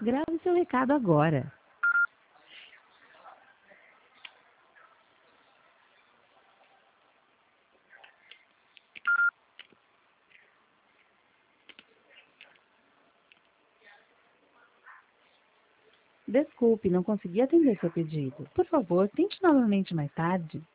Grave seu recado agora. Desculpe, não consegui atender seu pedido. Por favor, tente novamente mais tarde.